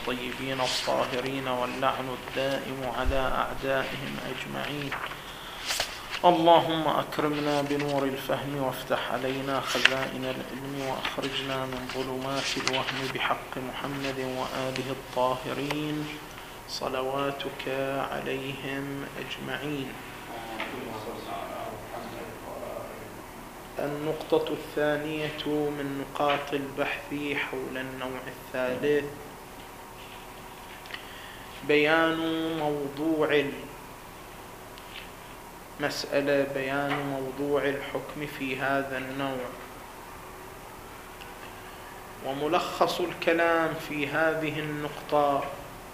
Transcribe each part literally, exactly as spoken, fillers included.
الطيبين الطاهرين واللعن الدائم على أعدائهم أجمعين. اللهم أكرمنا بنور الفهم وافتح علينا خزائن العلم وأخرجنا من ظلمات الوهم بحق محمد وآله الطاهرين صلواتك عليهم أجمعين. النقطة الثانية من نقاط البحث حول النوع الثالث بيان موضوع المسألة، بيان موضوع الحكم في هذا النوع. وملخص الكلام في هذه النقطة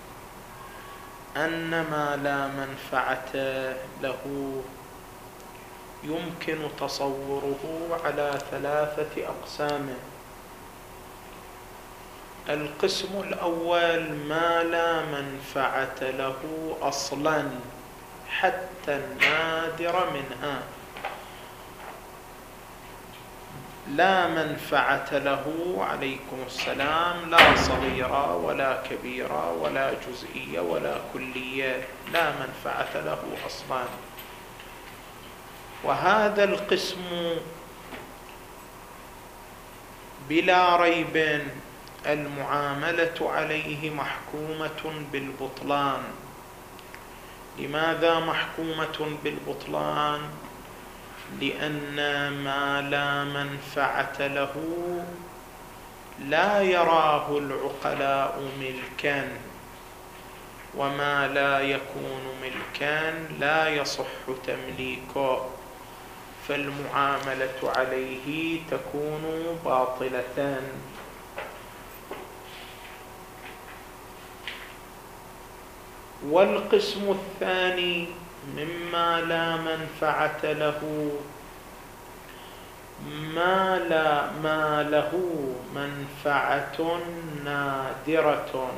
أن ما لا منفعة له يمكن تصوره على ثلاثة أقسام. القسم الأول ما لا منفعة له أصلا حتى النادر منها، لا منفعة له عليكم السلام، لا صغيرة ولا كبيرة ولا جزئية ولا كلية، لا منفعة له أصلا. وهذا القسم بلا ريب المعاملة عليه محكومة بالبطلان. لماذا محكومة بالبطلان؟ لأن ما لا منفعة له لا يراه العقلاء ملكا، وما لا يكون ملكا لا يصح تمليكه، فالمعاملة عليه تكون باطلة. والقسم الثاني مما لا منفعة له ما لا ما له منفعة نادرة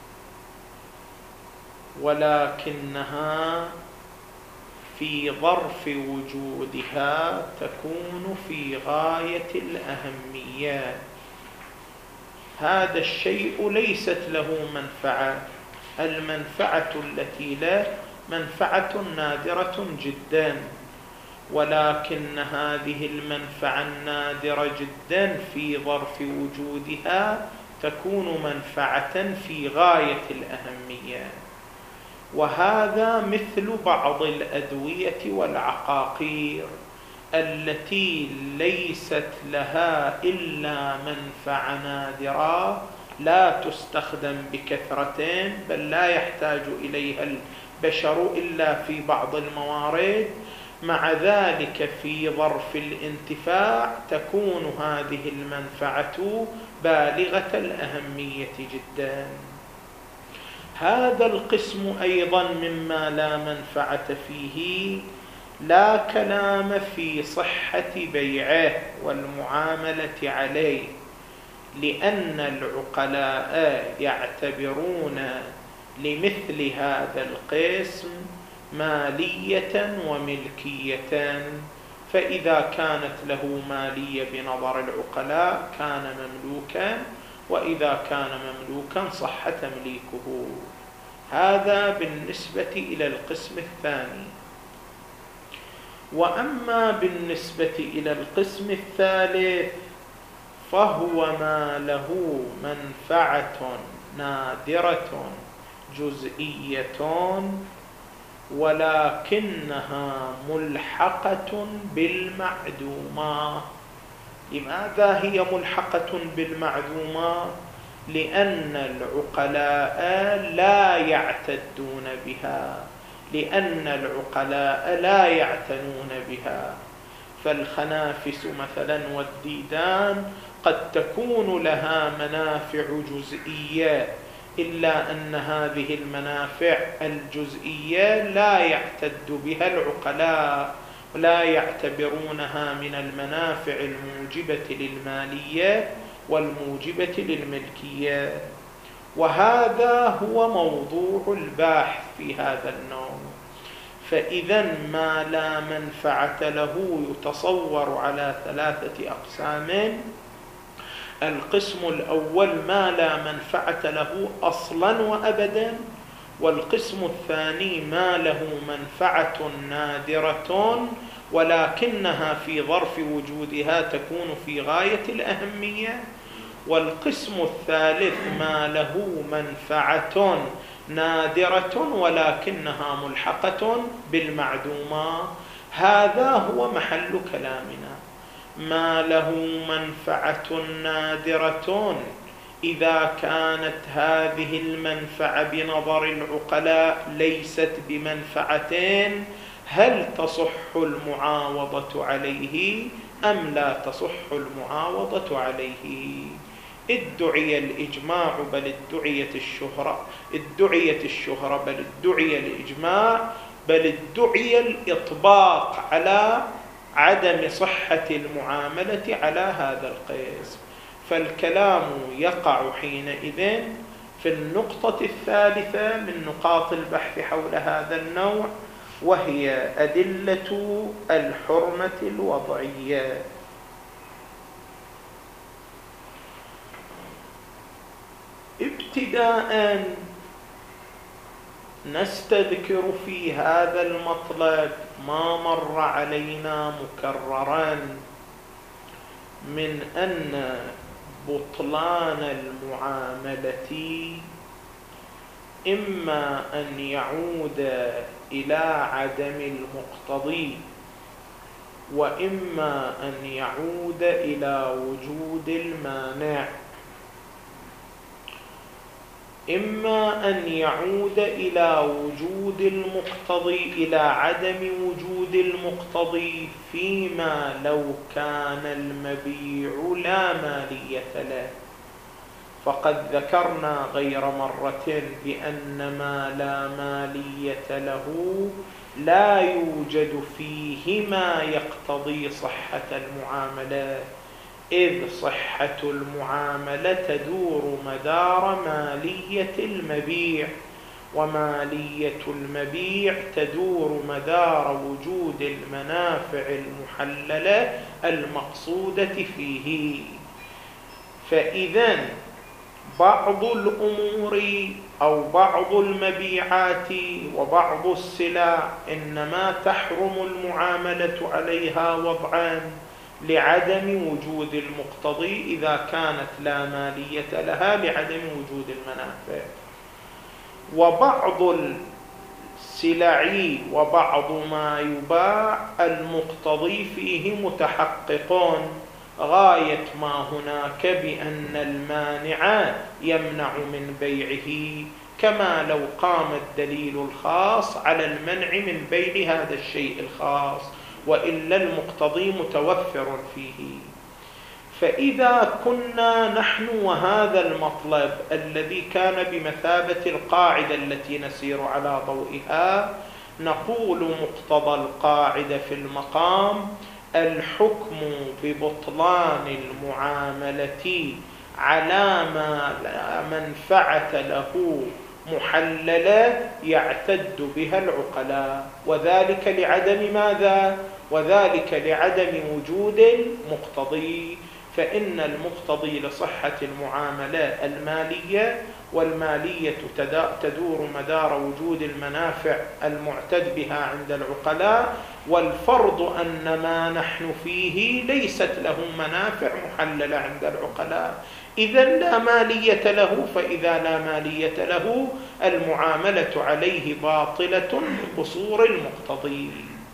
ولكنها في ظرف وجودها تكون في غاية الأهمية. هذا الشيء ليست له منفعة، المنفعة التي له منفعة نادرة جدا، ولكن هذه المنفعة النادرة جدا في ظرف وجودها تكون منفعة في غاية الأهمية. وهذا مثل بعض الأدوية والعقاقير التي ليست لها إلا منفعة نادرة، لا تستخدم بكثرة، بل لا يحتاج إليها البشر إلا في بعض الموارد، مع ذلك في ظرف الانتفاع تكون هذه المنفعة بالغة الأهمية جدا. هذا القسم أيضا مما لا منفعة فيه لا كلام في صحة بيعه والمعاملة عليه، لأن العقلاء يعتبرون لمثل هذا القسم مالية وملكية، فإذا كانت له مالية بنظر العقلاء كان مملوكا، وإذا كان مملوكا صح تمليكه. هذا بالنسبة إلى القسم الثاني. وأما بالنسبة إلى القسم الثالث فهو ما له منفعة نادرة جزئية ولكنها ملحقة بالمعدومة. لماذا هي ملحقة بالمعدومة؟ لأن العقلاء لا يعتدون بها، لأن العقلاء لا يعتنون بها. فالخنافس مثلا والديدان قد تكون لها منافع جزئية، إلا أن هذه المنافع الجزئية لا يعتد بها العقلاء، لا يعتبرونها من المنافع الموجبة للمالية والموجبة للملكية. وهذا هو موضوع الباحث في هذا النوع. فإذا ما لا منفعة له يتصور على ثلاثة أقسام. القسم الأول ما لا منفعة له أصلا وأبدا، والقسم الثاني ما له منفعة نادرة ولكنها في ظرف وجودها تكون في غاية الأهمية، والقسم الثالث ما له منفعة نادرة ولكنها ملحقة بالمعدومة. هذا هو محل كلامنا. ما له منفعة نادرة إذا كانت هذه المنفعة بنظر العقلاء ليست بمنفعتين، هل تصح المعاوضة عليه أم لا تصح المعاوضة عليه؟ ادعي الإجماع بل ادعيت الشهرة، ادعيت الشهرة بل ادعي الإجماع بل ادعي الإطباق على عدم صحة المعاملة على هذا القسم. فالكلام يقع حينئذ في النقطة الثالثة من نقاط البحث حول هذا النوع، وهي أدلة الحرمة الوضعية. ابتداء نستذكر في هذا المطلب ما مر علينا مكررا من أن بطلان المعاملة إما أن يعود إلى عدم المقتضي، وإما أن يعود إلى وجود المانع. إما أن يعود إلى وجود المقتضي إلى عدم وجود المقتضي فيما لو كان المبيع لا مالية له، فقد ذكرنا غير مرة بأن ما لا مالية له لا يوجد فيه ما يقتضي صحة المعاملة، إذ صحة المعاملة تدور مدار مالية المبيع، ومالية المبيع تدور مدار وجود المنافع المحللة المقصودة فيه. فإذا بعض الأمور أو بعض المبيعات وبعض السلع إنما تحرم المعاملة عليها وضعان لعدم وجود المقتضي إذا كانت لا مالية لها لعدم وجود المنافع، وبعض السلع وبعض ما يباع المقتضي فيه متحقق غاية ما هناك بأن المانع يمنع من بيعه، كما لو قام الدليل الخاص على المنع من بيع هذا الشيء الخاص، وإلا المقتضي متوفر فيه. فإذا كنا نحن وهذا المطلب الذي كان بمثابة القاعدة التي نسير على ضوئها، نقول مقتضى القاعدة في المقام الحكم ببطلان المعاملة على ما لا منفعة له محللة يعتد بها العقلاء، وذلك لعدم ماذا؟ وذلك لعدم وجود المقتضي، فإن المقتضي لصحة المعاملة المالية، والمالية تدور مدار وجود المنافع المعتد بها عند العقلاء، والفرض أن ما نحن فيه ليست له منافع محللة عند العقلاء، إذا لا مالية له، فإذا لا مالية له المعاملة عليه باطلة بقصور المقتضي.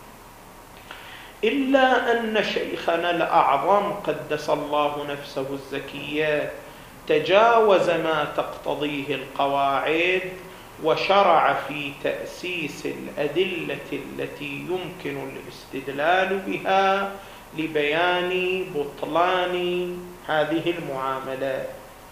إلا أن شيخنا الأعظم قدس الله نفسه الزكية تجاوز ما تقتضيه القواعد وشرع في تأسيس الأدلة التي يمكن الاستدلال بها لبيان بطلان هذه المعاملات.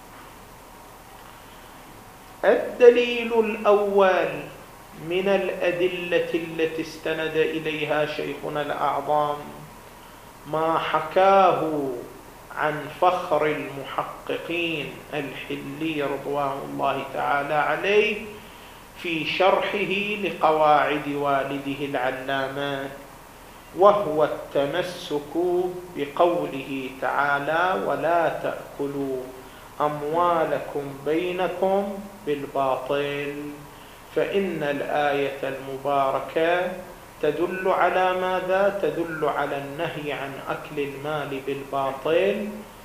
الدليل الأول من الأدلة التي استند إليها شيخنا الأعظم ما حكاه عن فخر المحققين الحلي رضوان الله تعالى عليه في شرحه لقواعد والده العلامة، وهو التمسك بقوله تعالى: ولا تأكلوا أموالكم بينكم بالباطل. فإن الآية المباركة تدل على ماذا؟ تدل على النهي عن أكل المال بالباطل.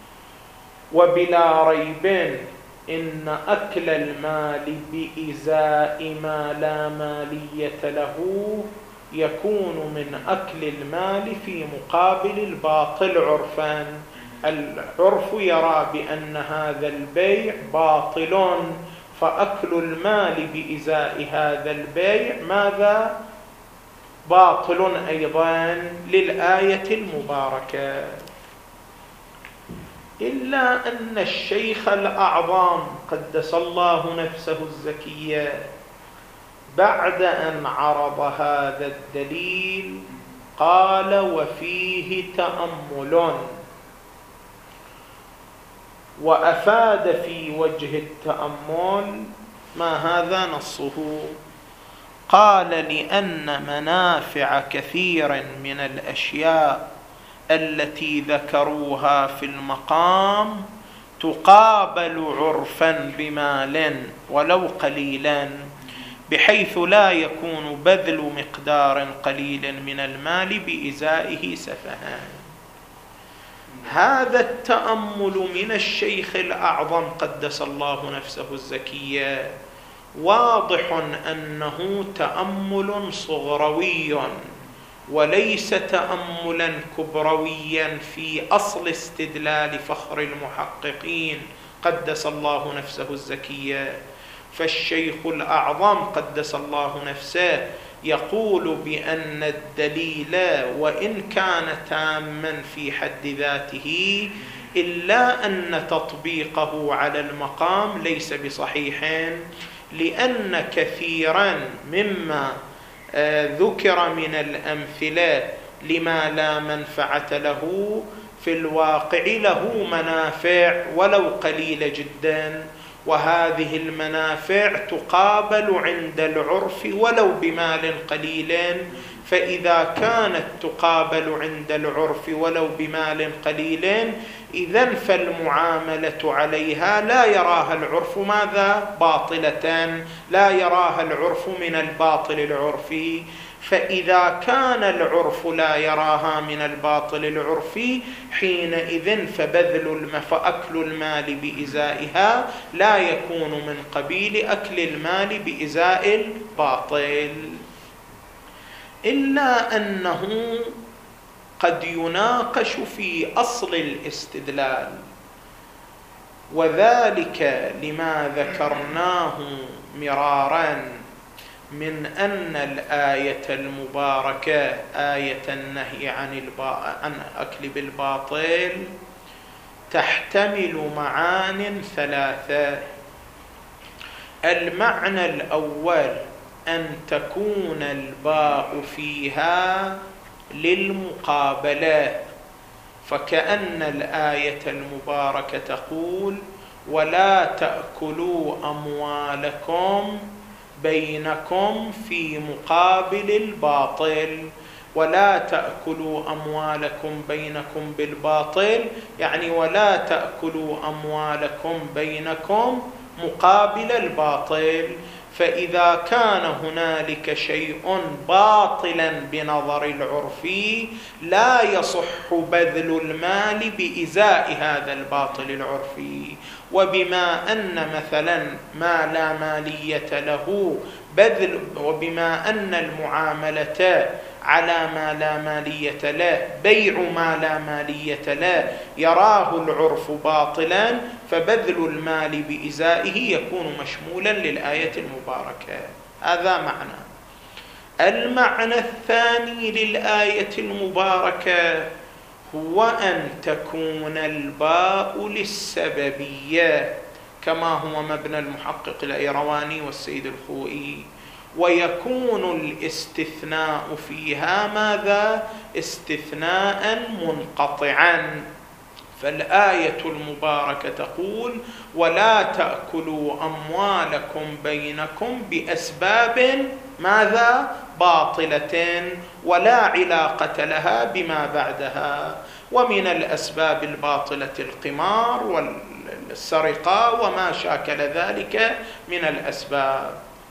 وبلا ريب إن أكل المال بإزاء ما لا مالية له يكون من أكل المال في مقابل الباطل عرفا. العرف يرى بأن هذا البيع باطل، فأكل المال بإزاء هذا البيع ماذا؟ باطل أيضا للآية المباركة. إلا أن الشيخ الأعظم قدس الله نفسه الزكية بعد أن عرض هذا الدليل قال: وفيه تأمل، وأفاد في وجه التأمل ما هذا نصه. قال: لأن منافع كثير من الأشياء التي ذكروها في المقام تقابل عرفا بمال ولو قليلا، بحيث لا يكون بذل مقدار قليل من المال بإزائه سفها. هذا التأمل من الشيخ الأعظم قدس الله نفسه الزكية واضح أنه تأمل صغروي وليس تأملا كبرويا في أصل استدلال فخر المحققين قدس الله نفسه الزكية. فالشيخ الأعظم قدس الله نفسه يقول بأن الدليل وإن كان تاما في حد ذاته إلا أن تطبيقه على المقام ليس بصحيح، لأن كثيرا مما ذكر من الأمثلة لما لا منفعة له في الواقع له منافع ولو قليلة جدا، وهذه المنافع تقابل عند العرف ولو بمال قليل. فإذا كانت تقابل عند العرف ولو بمال قليل إذن فالمعاملة عليها لا يراها العرف ماذا؟ باطلة، لا يراها العرف من الباطل العرفي. فإذا كان العرف لا يراها من الباطل العرفي حينئذ فبذل فأكل المال بإزائها لا يكون من قبيل أكل المال بإزاء الباطل. إلا أنه قد يناقش في أصل الاستدلال، وذلك لما ذكرناه مرارا من أن الآية المباركة آية النهي عن, البا... عن أكل بالباطل تحتمل معان ثلاثة. المعنى الأول أن تكون الباء فيها للمقابلة، فكأن الآية المباركة تقول: ولا تأكلوا أموالكم بينكم في مقابل الباطل. ولا تأكلوا أموالكم بينكم بالباطل يعني ولا تأكلوا أموالكم بينكم مقابل الباطل. فإذا كان هنالك شيء باطلا بنظر العرف لا يصح بذل المال بإزاء هذا الباطل العرفي. وبما أن مثلا ما لا مالية له بذل، وبما أن المعاملة على ما لا مالية له بيع ما لا مالية له يراه العرف باطلا، فبذل المال بإزائه يكون مشمولا للآية المباركة. هذا معنى. المعنى الثاني للآية المباركة هو أن تكون الباء للسببية كما هو مبنى المحقق الأيرواني والسيد الخوئي، ويكون الاستثناء فيها ماذا؟ استثناء منقطعا. فالآية المباركة تقول: ولا تأكلوا أموالكم بينكم بأسباب ماذا؟ باطلة ولا علاقة لها بما بعدها. ومن الأسباب الباطلة القمار والسرقة وما شاكل ذلك من الأسباب.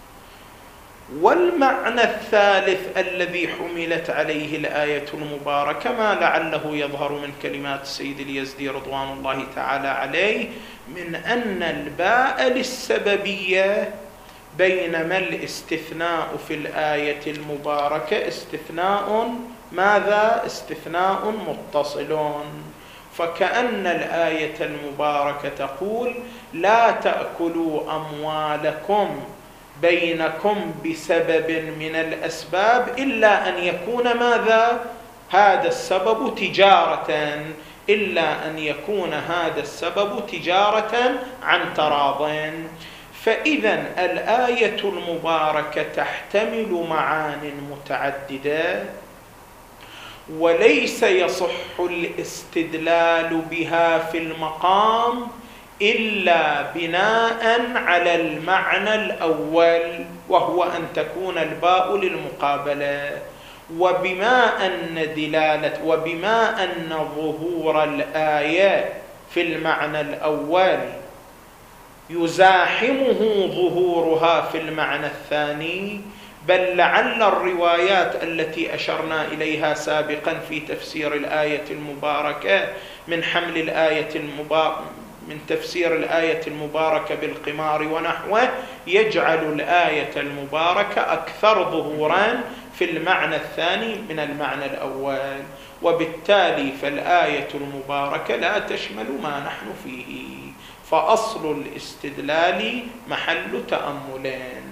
والمعنى الثالث الذي حملت عليه الآية المباركة ما لعله يظهر من كلمات السيد اليزدي رضوان الله تعالى عليه من أن الباء للسببية، بينما الاستثناء في الآية المباركة استثناء ماذا؟ استثناء متصل. فكأن الآية المباركة تقول لا تأكلوا أموالكم بينكم بسبب من الأسباب إلا أن يكون ماذا؟ هذا السبب تجارة، إلا أن يكون هذا السبب تجارة عن تراض. فإذا الآية المباركة تحتمل معان متعددة، وليس يصح الاستدلال بها في المقام إلا بناء على المعنى الأول، وهو أن تكون الباء للمقابلة. وبما أن دلالة وبما أن ظهور الآية في المعنى الأول يزاحمه ظهورها في المعنى الثاني، بل لعل الروايات التي أشرنا إليها سابقا في تفسير الآية المباركة من حمل الآية المباركة من تفسير الآية المباركة بالقمار ونحوه يجعل الآية المباركة أكثر ظهورا في المعنى الثاني من المعنى الأول، وبالتالي فالآية المباركة لا تشمل ما نحن فيه. فأصل الاستدلال محل تأملين.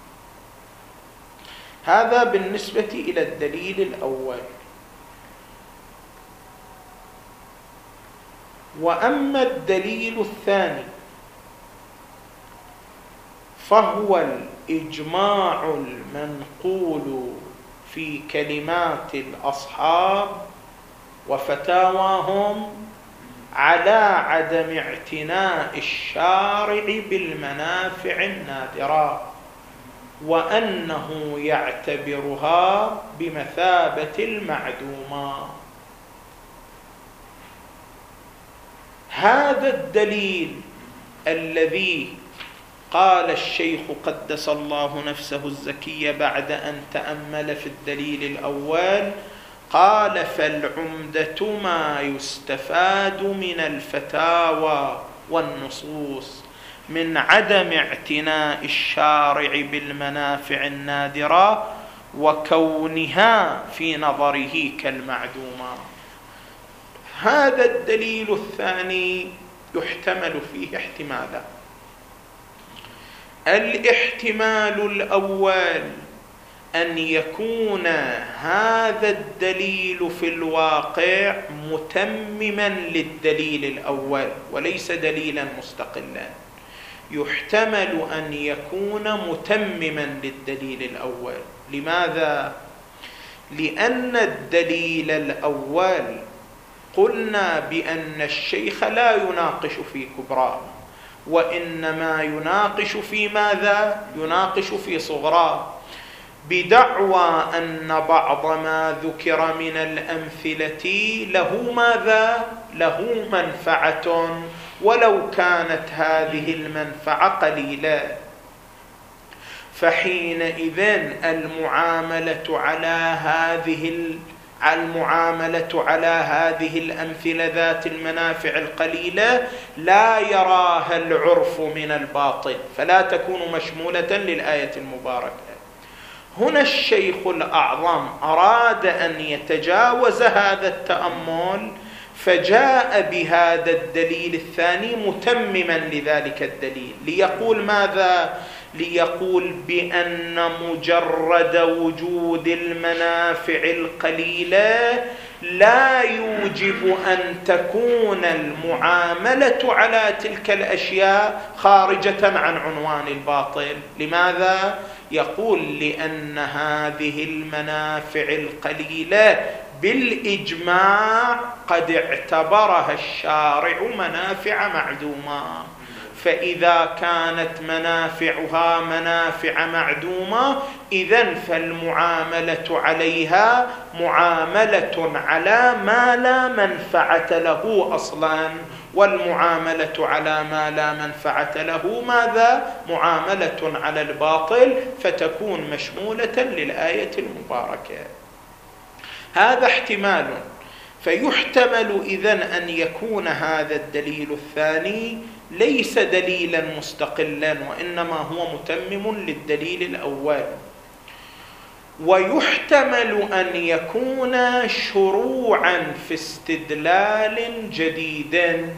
هذا بالنسبة إلى الدليل الأول. وأما الدليل الثاني فهو الإجماع المنقول في كلمات الأصحاب وفتاواهم على عدم اعتناء الشارع بالمنافع النادرة، وأنه يعتبرها بمثابة المعدومة. هذا الدليل الذي قال الشيخ قدس الله نفسه الزكية بعد أن تأمل في الدليل الأول قال: فالعمدة ما يستفاد من الفتاوى والنصوص من عدم اعتناء الشارع بالمنافع النادرة وكونها في نظره كالمعدومة. هذا الدليل الثاني يحتمل فيه احتمالا. الاحتمال الأول أن يكون هذا الدليل في الواقع متمما للدليل الأول وليس دليلا مستقلا. يحتمل أن يكون متمما للدليل الأول. لماذا؟ لأن الدليل الأول قلنا بأن الشيخ لا يناقش في كبرى، وإنما يناقش في ماذا؟ يناقش في صغرى، بدعوى أن بعض ما ذكر من الأمثلة له ماذا؟ له منفعة، ولو كانت هذه المنفعة قليلة. فحينئذ المعاملة على هذه المعاملة على هذه الأمثلة ذات المنافع القليلة لا يراها العرف من الباطل، فلا تكون مشمولة للآية المباركة. هنا الشيخ الأعظم أراد أن يتجاوز هذا التأمل، فجاء بهذا الدليل الثاني متمما لذلك الدليل، ليقول ماذا؟ ليقول بأن مجرد وجود المنافع القليلة لا يوجب أن تكون المعاملة على تلك الأشياء خارجة عن عنوان الباطل. لماذا؟ يقول لأن هذه المنافع القليلة بالإجماع قد اعتبرها الشارع منافع معدومة، فإذا كانت منافعها منافع معدومة إذن فالمعاملة عليها معاملة على ما لا منفعة له أصلا، والمعاملة على ما لا منفعة له ماذا؟ معاملة على الباطل، فتكون مشمولة للآية المباركة. هذا احتمال. فيحتمل إذن أن يكون هذا الدليل الثاني ليس دليلا مستقلا، وإنما هو متمم للدليل الأول. ويحتمل أن يكون شروعا في استدلال جديد.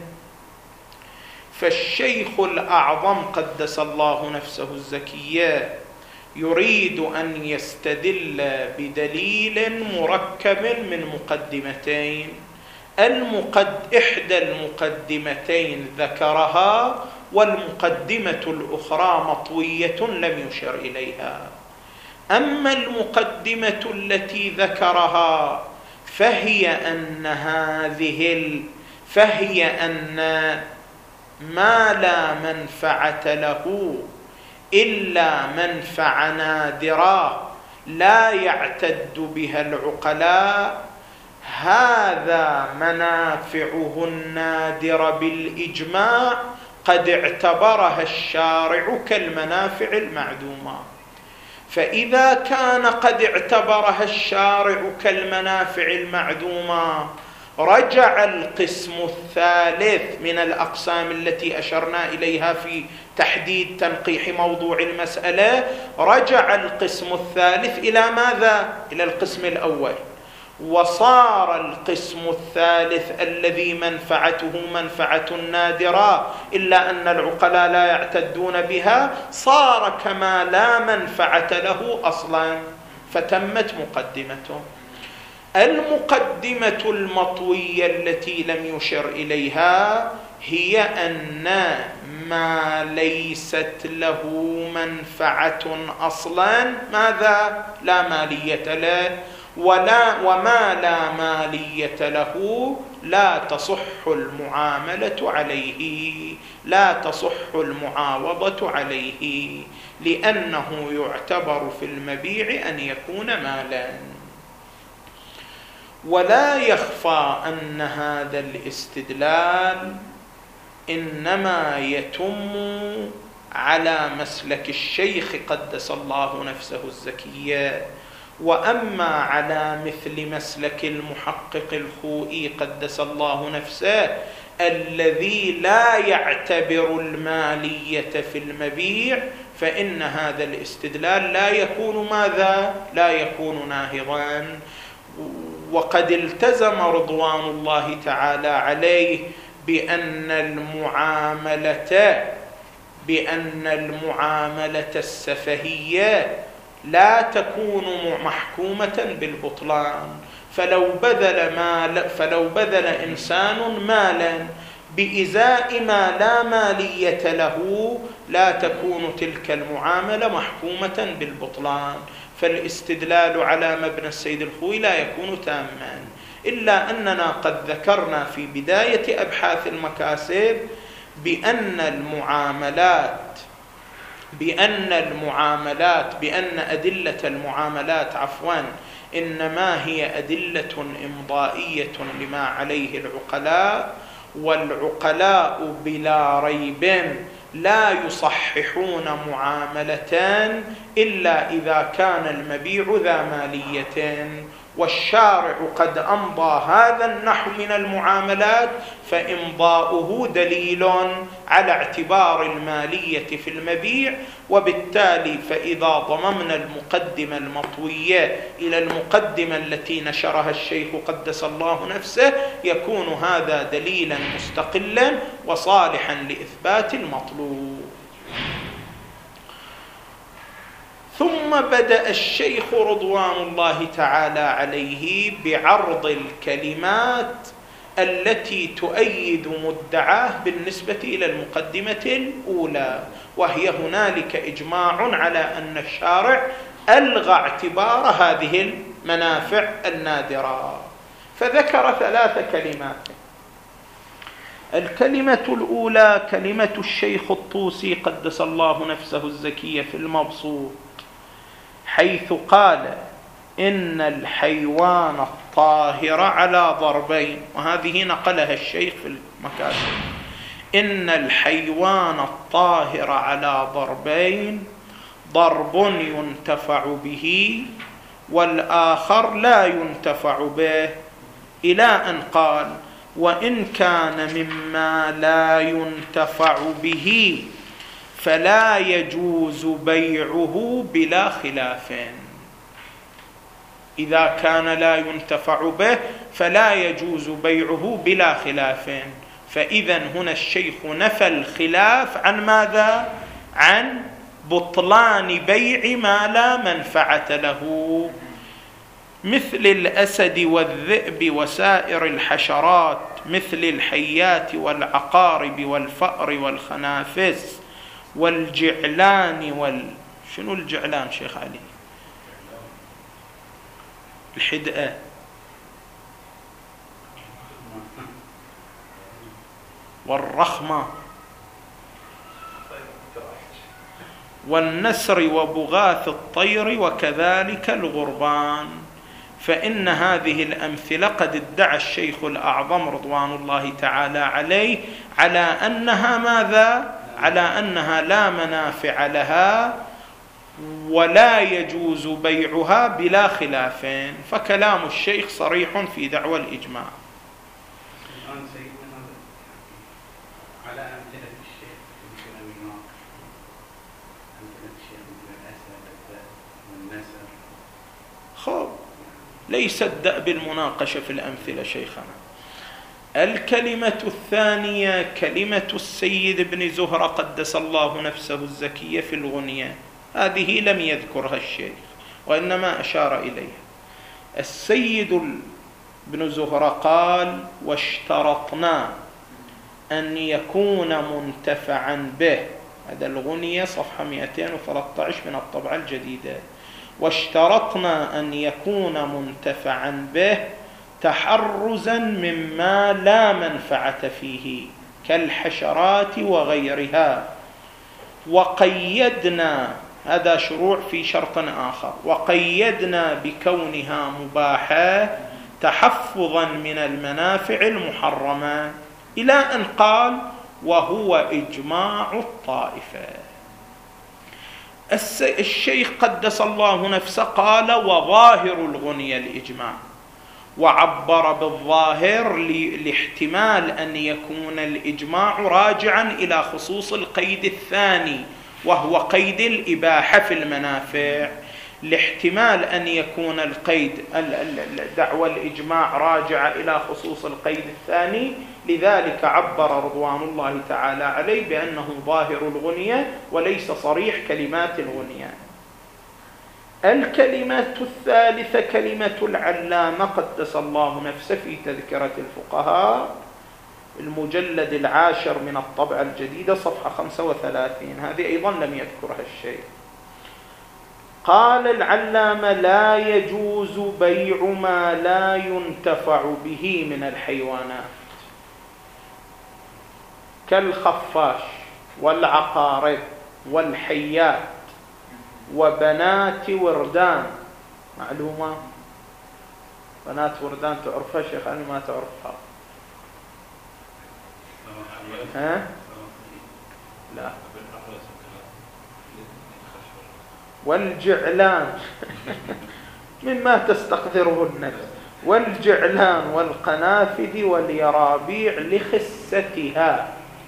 فالشيخ الأعظم قدس الله نفسه الزكية يريد أن يستدل بدليل مركب من مقدمتين. المقد إحدى المقدمتين ذكرها، والمقدمة الأخرى مطوية لم يشر إليها. أما المقدمة التي ذكرها فهي أن هذه ال... فهي أن ما لا منفعة له إلا منفعة نادرة لا يعتد بها العقلاء، هذا منافعه النادرة بالإجماع قد اعتبرها الشارع كالمنافع المعدومة. فإذا كان قد اعتبرها الشارع كالمنافع المعدومة، رجع القسم الثالث من الأقسام التي أشرنا إليها في تحديد تنقيح موضوع المسألة، رجع القسم الثالث إلى ماذا؟ إلى القسم الأول. وصار القسم الثالث الذي منفعته منفعة نادرة إلا أن العقلاء لا يعتدون بها، صار كما لا منفعة له أصلا، فتمت مقدمته. المقدمة المطوية التي لم يشر إليها هي أن ما ليست له منفعة أصلا ماذا؟ لا مالية له، ولا وما لا مالية له لا تصح المعاملة عليه، لا تصح المعاوضة عليه، لأنه يعتبر في المبيع أن يكون مالا. ولا يخفى أن هذا الاستدلال إنما يتم على مسلك الشيخ قدس الله نفسه الزكية، وأما على مثل مسلك المحقق الخوئي قدس الله نفسه الذي لا يعتبر المالية في المبيع، فإن هذا الاستدلال لا يكون ماذا؟ لا يكون ناهضا. وقد التزم رضوان الله تعالى عليه بأن المعاملة بأن المعاملة السفهية لا تكون محكومة بالبطلان. فلو بذل مال فلو بذل إنسان مالا بإزاء ما لا مالية له لا تكون تلك المعاملة محكومة بالبطلان. فالاستدلال على مبنى السيد الخوئي لا يكون تاما، إلا أننا قد ذكرنا في بداية أبحاث المكاسب بأن المعاملات بأن المعاملات بأن أدلة المعاملات عفوا إنما هي أدلة إمضائية لما عليه العقلاء، والعقلاء بلا ريب لا يصححون معاملتان إلا إذا كان المبيع ذا مالية، والشارع قد أمضى هذا النحو من المعاملات، فإمضاؤه دليل على اعتبار المالية في المبيع. وبالتالي فإذا ضممنا المقدمة المطوية إلى المقدمة التي نشرها الشيخ قدس الله نفسه يكون هذا دليلا مستقلا وصالحا لإثبات المطلوب. ثم بدأ الشيخ رضوان الله تعالى عليه بعرض الكلمات التي تؤيد مدعاه بالنسبة إلى المقدمة الأولى، وهي هنالك إجماع على أن الشارع ألغى اعتبار هذه المنافع النادرة. فذكر ثلاث كلمات. الكلمة الأولى كلمة الشيخ الطوسي قدس الله نفسه الزكية في المبسوط، حيث قال إن الحيوان الطاهر على ضربين، وهذه نقلها الشيخ في المكاسب، إن الحيوان الطاهر على ضربين: ضرب ينتفع به والآخر لا ينتفع به، إلى أن قال: وإن كان مما لا ينتفع به فلا يجوز بيعه بلا خلاف. إذا كان لا ينتفع به فلا يجوز بيعه بلا خلاف. فإذا هنا الشيخ نفى الخلاف عن ماذا؟ عن بطلان بيع ما لا منفعة له، مثل الأسد والذئب وسائر الحشرات، مثل الحيات والعقارب والفأر والخنافس والجعلان وال شنو الجعلان شيخ علي؟ الحدأة والرخمة والنسر وبغاث الطير وكذلك الغربان. فإن هذه الأمثلة قد ادعى الشيخ الأعظم رضوان الله تعالى عليه على أنها ماذا؟ على أنها لا منافع لها ولا يجوز بيعها بلا خلاف. فكلام الشيخ صريح في دعوى الإجماع. خب ليس الدأب المناقشة في الأمثلة شيخنا. الكلمة الثانية كلمة السيد ابن زهرة قدس الله نفسه الزكية في الغنية، هذه لم يذكرها الشيخ وإنما أشار إليها. السيد ابن زهرة قال: واشترطنا أن يكون منتفعا به، هذا الغنية صفحة مئتين وثلاثة عشر من الطبعة الجديدة. واشترطنا أن يكون منتفعا به تحرزا مما لا منفعة فيه كالحشرات وغيرها، وقيدنا، هذا شروع في شرط آخر، وقيدنا بكونها مباحة تحفظا من المنافع المحرمة، إلى أن قال: وهو إجماع الطائفة. الشيخ قدس الله نفسه قال: وظاهر الغنية الإجماع، وعبر بالظاهر لاحتمال أن يكون الإجماع راجعا إلى خصوص القيد الثاني وهو قيد الإباحة في المنافع، لاحتمال أن يكون القيد دعوى الإجماع راجعة إلى خصوص القيد الثاني، لذلك عبر رضوان الله تعالى عليه بأنه ظاهر الغنية وليس صريح كلمات الغنية. الكلمة الثالثة كلمة العلامة قدس الله نفسه في تذكرة الفقهاء المجلد العاشر من الطبعة الجديدة صفحة خمسة وثلاثين، هذه أيضا لم يذكرها الشيخ. قال العلامة: لا يجوز بيع ما لا ينتفع به من الحيوانات كالخفاش والعقارب والحيات وبنات وردان. معلومة؟ بنات وردان تعرفها شيخ؟ أنا ما تعرفها. ها؟ لا. والجعلان مما تستقذره النفس، والجعلان والقنافذ واليرابيع لخستها،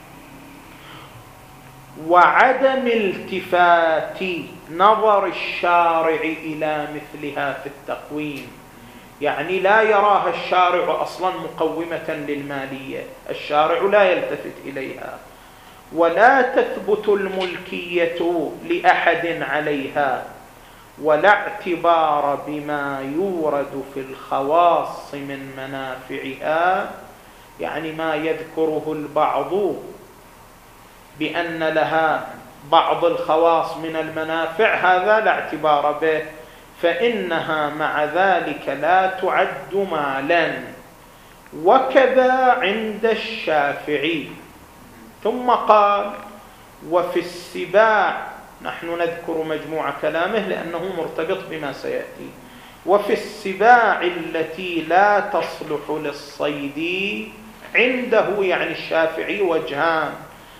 وعدم التفات نظر الشارع إلى مثلها في التقويم، يعني لا يراها الشارع أصلا مقومة للمالية، الشارع لا يلتفت إليها، ولا تثبت الملكية لأحد عليها، ولا اعتبار بما يورد في الخواص من منافعها، يعني ما يذكره البعض بأن لها بعض الخواص من المنافع، هذا لا اعتبار به، فإنها مع ذلك لا تعد مالا وكذا عند الشافعي. ثم قال: وفي السباع، نحن نذكر مجموع كلامه لأنه مرتبط بما سيأتي. وفي السباع التي لا تصلح للصيد عنده، يعني الشافعي، وجهان: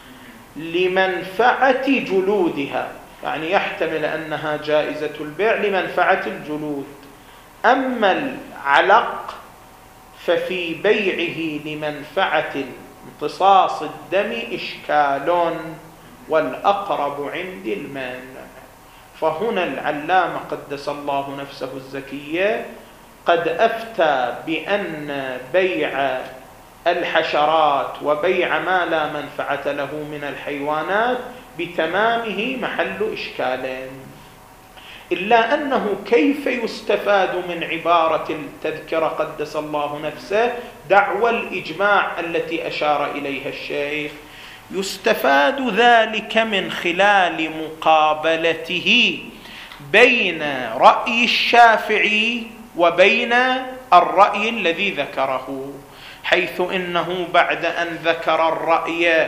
لمنفعة جلودها، يعني يحتمل أنها جائزة البيع لمنفعة الجلود. أما العلق ففي بيعه لمنفعة امتصاص الدم إشكال، والأقرب عندي المانع. فهنا العلامة قدس الله نفسه الزكية قد أفتى بأن بيع الحشرات وبيع ما لا منفعة له من الحيوانات بتمامه محل إشكال، إلا أنه كيف يستفاد من عبارة التذكرة قدس الله نفسه دعوى الإجماع التي أشار إليها الشيخ؟ يستفاد ذلك من خلال مقابلته بين رأي الشافعي وبين الرأي الذي ذكره، حيث إنه بعد أن ذكر الرأي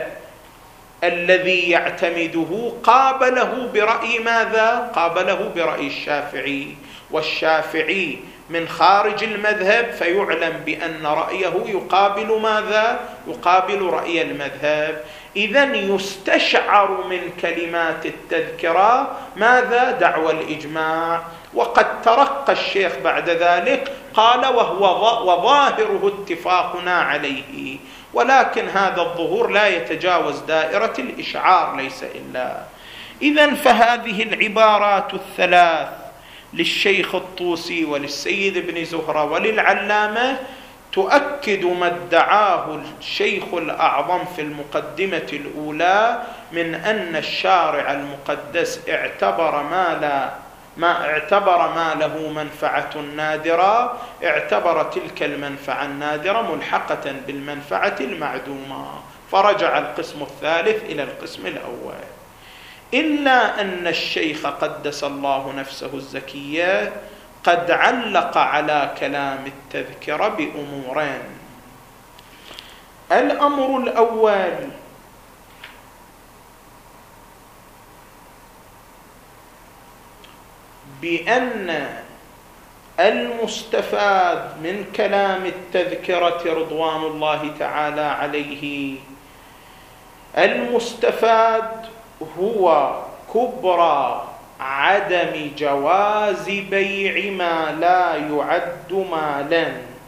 الذي يعتمده قابله برأي ماذا؟ قابله برأي الشافعي، والشافعي من خارج المذهب، فيعلم بأن رأيه يقابل ماذا؟ يقابل رأي المذهب. إذن يستشعر من كلمات التذكرة ماذا؟ دعوى الإجماع. وقد ترقى الشيخ بعد ذلك قال: وهو وظاهره اتفاقنا عليه، ولكن هذا الظهور لا يتجاوز دائرة الإشعار ليس إلا. إذن فهذه العبارات الثلاث للشيخ الطوسي وللسيد ابن زهرة وللعلامة تؤكد ما ادعاه الشيخ الأعظم في المقدمة الأولى من أن الشارع المقدس اعتبر ما لا ما اعتبر ما له منفعة نادرة، اعتبر تلك المنفعة النادرة ملحقة بالمنفعة المعدومة، فرجع القسم الثالث إلى القسم الأول. إلا أن الشيخ قدس الله نفسه الزكية قد علق على كلام التذكرة بأمورين. الأمر الأول: بأن المستفاد من كلام التذكرة رضوان الله تعالى عليه، المستفاد هو كبرى عدم جواز بيع ما لا يعد مالا،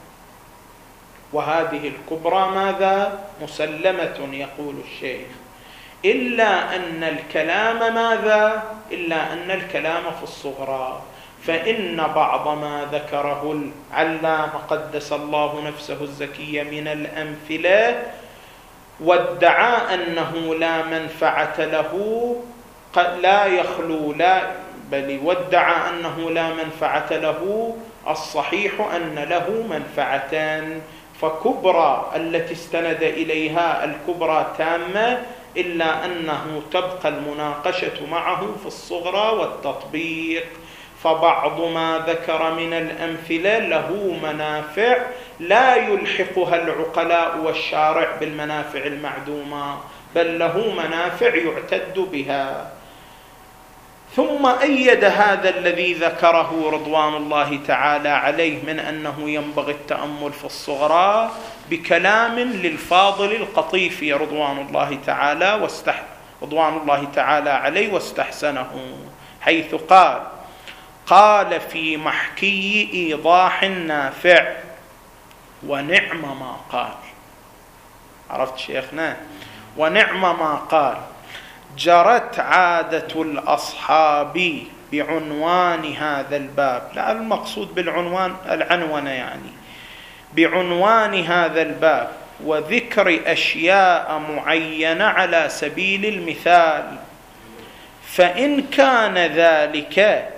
وهذه الكبرى ماذا؟ مسلمة يقول الشيخ، إلا أن الكلام ماذا؟ إلا أن الكلام في الصغرى، فإن بعض ما ذكره العلامة قدس الله نفسه الزكية من الأمثلة وادعى أنه لا منفعة له لا يخلو لا بل وادعى أنه لا منفعة له، الصحيح أن له منفعتان، فكبرى التي استند إليها الكبرى تامة، إلا أنه تبقى المناقشة معه في الصغرى والتطبيق. فبعض ما ذكر من الأمثلة له منافع لا يلحقها العقلاء والشارع بالمنافع المعدومة، بل له منافع يعتد بها. ثم أيد هذا الذي ذكره رضوان الله تعالى عليه من أنه ينبغي التأمل في الصغرى بكلام للفاضل القطيفي رضوان الله تعالى واستح... رضوان الله تعالى عليه واستحسنه، حيث قال: قال في محكي إيضاح نافع ونعم ما قال. عرفت شيخنا؟ ونعم ما قال: جرت عادة الأصحاب بعنوان هذا الباب، لا المقصود بالعنوان العنونة، يعني بعنوان هذا الباب وذكر أشياء معينة على سبيل المثال، فإن كان ذلك،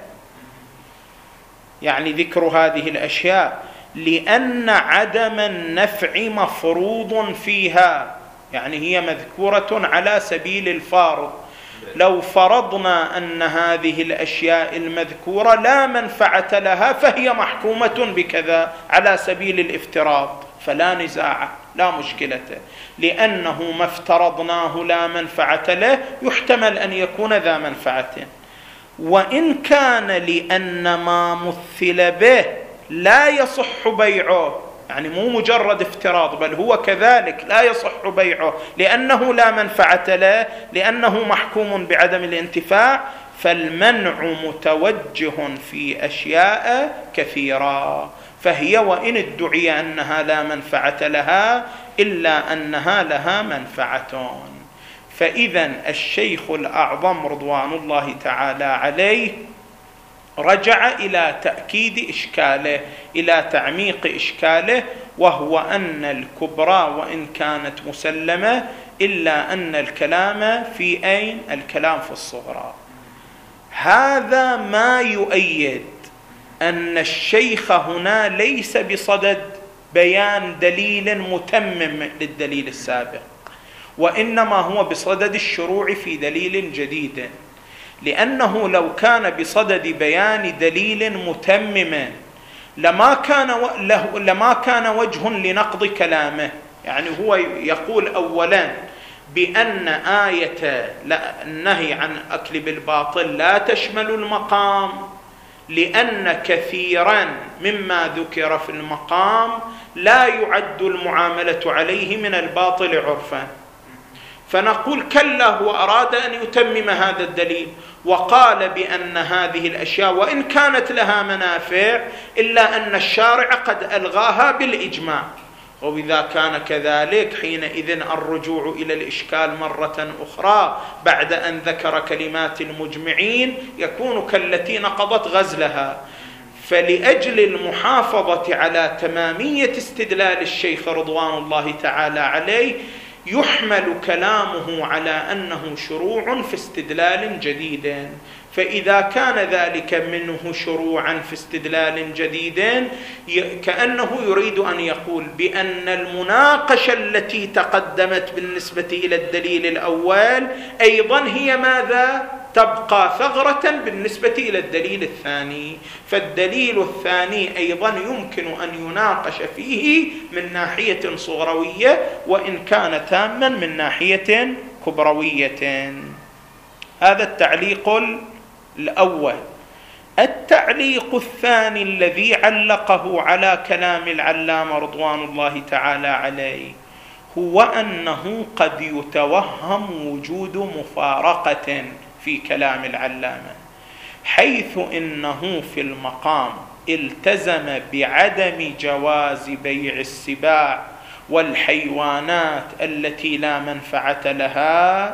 يعني ذكر هذه الأشياء لأن عدم النفع مفروض فيها، يعني هي مذكورة على سبيل الفارض، لو فرضنا أن هذه الأشياء المذكورة لا منفعة لها فهي محكومة بكذا على سبيل الافتراض، فلا نزاع لا مشكلة، لأنه ما افترضناه لا منفعة له يحتمل أن يكون ذا منفعة. وإن كان لأن ما مثل به لا يصح بيعه، يعني مو مجرد افتراض بل هو كذلك لا يصح بيعه لأنه لا منفعة له، لأنه محكوم بعدم الانتفاع، فالمنع متوجه في أشياء كثيرة، فهي وإن ادعي أنها لا منفعة لها إلا أنها لها منفعة. فإذا الشيخ الأعظم رضوان الله تعالى عليه رجع إلى تأكيد إشكاله، إلى تعميق إشكاله، وهو أن الكبرى وإن كانت مسلمة إلا أن الكلام في أين؟ الكلام في الصغرى. هذا ما يؤيد أن الشيخ هنا ليس بصدد بيان دليل متمم للدليل السابق، وإنما هو بصدد الشروع في دليل جديد، لأنه لو كان بصدد بيان دليل متمم لما كان له لما كان وجه لنقض كلامه. يعني هو يقول أولا بأن آية النهي عن أكل بالباطل لا تشمل المقام، لأن كثيرا مما ذكر في المقام لا يعد المعاملة عليه من الباطل عرفا، فنقول كلا هو أراد أن يتمم هذا الدليل وقال بأن هذه الأشياء وإن كانت لها منافع إلا أن الشارع قد ألغاها بالإجماع. وإذا كان كذلك حينئذ الرجوع إلى الإشكال مرة أخرى بعد أن ذكر كلمات المجمعين يكون كالتي نقضت غزلها. فلأجل المحافظة على تمامية استدلال الشيخ رضوان الله تعالى عليه يحمل كلامه على أنه شروع في استدلال جديد، فإذا كان ذلك منه شروعا في استدلال جديد كأنه يريد أن يقول بأن المناقشة التي تقدمت بالنسبة إلى الدليل الأول أيضا هي ماذا؟ تبقى ثغرة بالنسبة إلى الدليل الثاني، فالدليل الثاني أيضا يمكن أن يناقش فيه من ناحية صغروية وإن كان تاما من ناحية كبروية. هذا التعليق الأول. التعليق الثاني الذي علقه على كلام العلامة رضوان الله تعالى عليه هو أنه قد يتوهم وجود مفارقة في كلام العلامة، حيث إنه في المقام التزم بعدم جواز بيع السباع والحيوانات التي لا منفعة لها،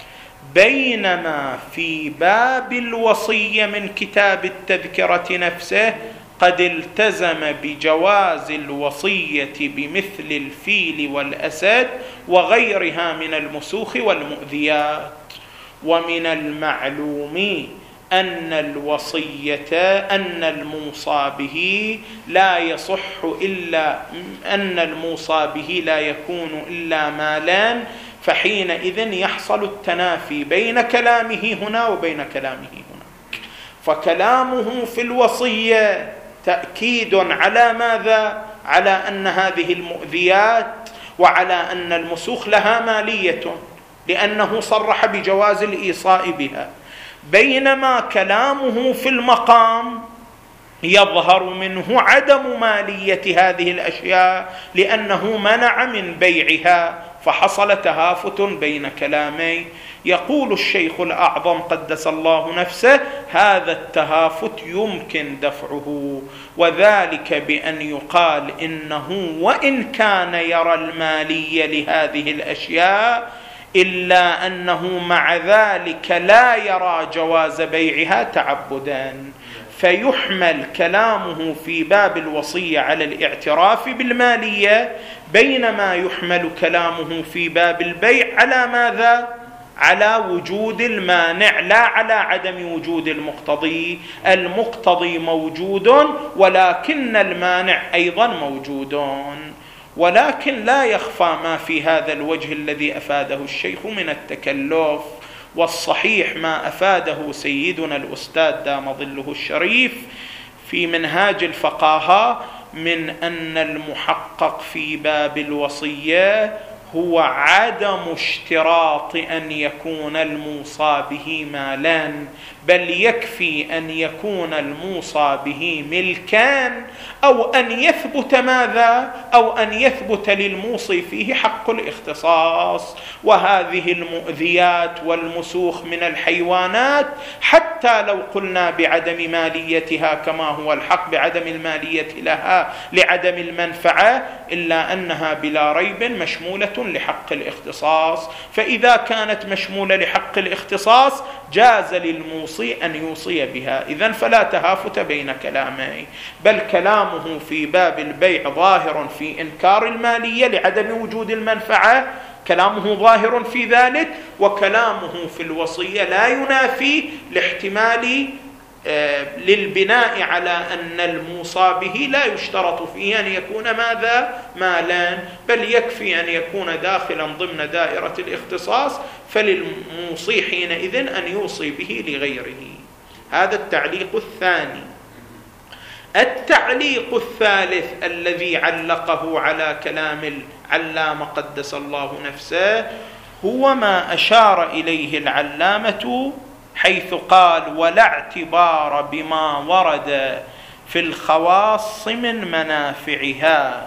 بينما في باب الوصية من كتاب التذكرة نفسه قد التزم بجواز الوصية بمثل الفيل والأسد وغيرها من المسوخ والمؤذيات. ومن المعلوم أن الوصية أن الموصى به لا يصح إلا أن الموصى به لا يكون إلا مالان، فحينئذ يحصل التنافي بين كلامه هنا وبين كلامه هناك. فكلامه في الوصية تأكيد على ماذا؟ على أن هذه المؤذيات وعلى أن المسوخ لها مالية لأنه صرح بجواز الإيصاء بها، بينما كلامه في المقام يظهر منه عدم مالية هذه الأشياء لأنه منع من بيعها، فحصل تهافت بين كلامي. يقول الشيخ الأعظم قدس الله نفسه هذا التهافت يمكن دفعه، وذلك بأن يقال إنه وإن كان يرى المالية لهذه الأشياء إلا أنه مع ذلك لا يرى جواز بيعها تعبدا، فيحمل كلامه في باب الوصية على الاعتراف بالمالية، بينما يحمل كلامه في باب البيع على ماذا؟ على وجود المانع لا على عدم وجود المقتضي. المقتضي موجود ولكن المانع أيضا موجود. ولكن لا يخفى ما في هذا الوجه الذي أفاده الشيخ من التكلف، والصحيح ما أفاده سيدنا الأستاذ دام ظله الشريف في منهاج الفقاهة، من أن المحقق في باب الوصية هو عدم اشتراط أن يكون الموصى به مالا، بل يكفي أن يكون الموصى به ملكا، أو أن يثبت ماذا؟ أو أن يثبت للموصي فيه حق الاختصاص. وهذه المؤذيات والمسوخ من الحيوانات حتى لو قلنا بعدم ماليتها كما هو الحق بعدم المالية لها لعدم المنفعة، إلا أنها بلا ريب مشمولة لحق الاختصاص. فإذا كانت مشمولة لحق الاختصاص جاز للموصي أن يوصي بها. إذن فلا تهافت بين كلامي، بل كلامه في باب البيع ظاهر في إنكار المالية لعدم وجود المنفعة، كلامه ظاهر في ذلك، وكلامه في الوصية لا ينافي لاحتمال للبناء على أن الموصى به لا يشترط فيه أن يكون ماذا؟ مالا، بل يكفي أن يكون داخلا ضمن دائرة الاختصاص، فللموصي حينئذ أن يوصي به لغيره. هذا التعليق الثاني. التعليق الثالث الذي علقه على كلام العلامة قدس الله نفسه هو ما أشار إليه العلامة حيث قال: ولا اعتبار بما ورد في الخواص من منافعها.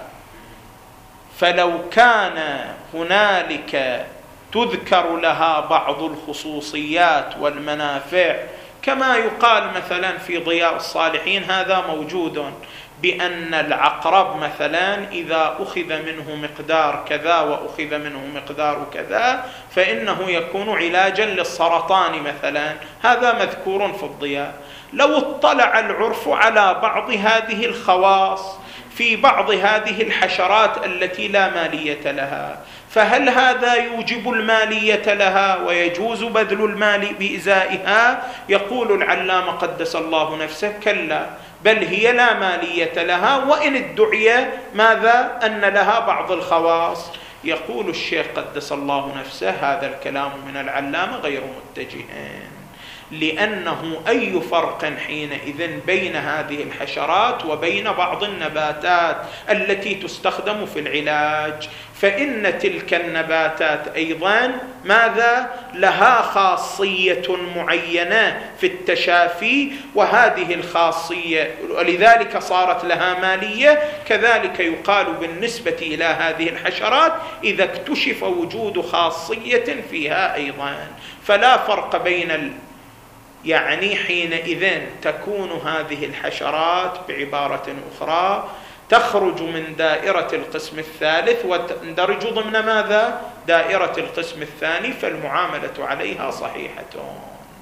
فلو كان هنالك تذكر لها بعض الخصوصيات والمنافع كما يقال مثلا في ضياء الصالحين، هذا موجود، بأن العقرب مثلا إذا أخذ منه مقدار كذا وأخذ منه مقدار كذا فإنه يكون علاجا للسرطان مثلا، هذا مذكور في الضياء. لو اطلع العرف على بعض هذه الخواص في بعض هذه الحشرات التي لا مالية لها، فهل هذا يوجب المالية لها ويجوز بذل المال بإزائها؟ يقول العلامة قدس الله نفسه: كلا، بل هي لا مالية لها، وإن ادعي ماذا؟ أن لها بعض الخواص. يقول الشيخ قدس الله نفسه: هذا الكلام من العلامة غير متجهين، لأنه أي فرق حينئذ بين هذه الحشرات وبين بعض النباتات التي تستخدم في العلاج؟ فإن تلك النباتات أيضا ماذا؟ لها خاصية معينة في التشافي، وهذه الخاصية ولذلك صارت لها مالية. كذلك يقال بالنسبة إلى هذه الحشرات إذا اكتشف وجود خاصية فيها أيضا. فلا فرق بين ال يعني حينئذ تكون هذه الحشرات بعبارة أخرى تخرج من دائرة القسم الثالث وتندرج ضمن ماذا؟ دائرة القسم الثاني، فالمعاملة عليها صحيحة.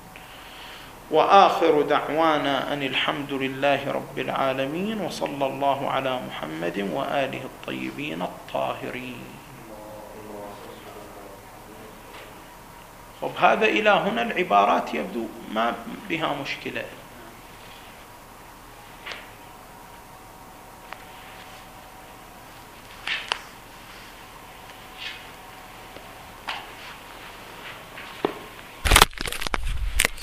وآخر دعوانا أن الحمد لله رب العالمين، وصلى الله على محمد وآله الطيبين الطاهرين. طب هذا إلى هنا العبارات يبدو ما بها مشكلة.